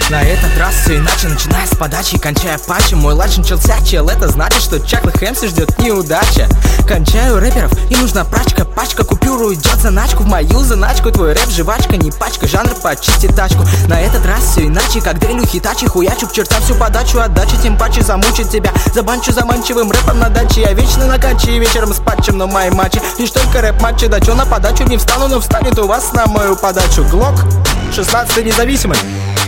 На этот раз все иначе, начиная с подачи и кончая патчем. Мой ладж начался, чел, это значит, что чаклых эмси ждет неудача. Кончаю рэперов, и нужна прачка. Пачка купюру идет заначку, в мою заначку. Твой рэп жвачка, не пачка, жанр почисти тачку. На этот раз все иначе, как дрелю хитачи. Хуячу к чертам всю подачу, отдачи, тем паче замучит тебя. Забанчу заманчивым рэпом на даче. Я вечно на каче, вечером с патчем, но мои матчи лишь только рэп-матчи. Да чё на подачу не встану, но встанет у вас на мою подачу. Глок, 16-й независимый.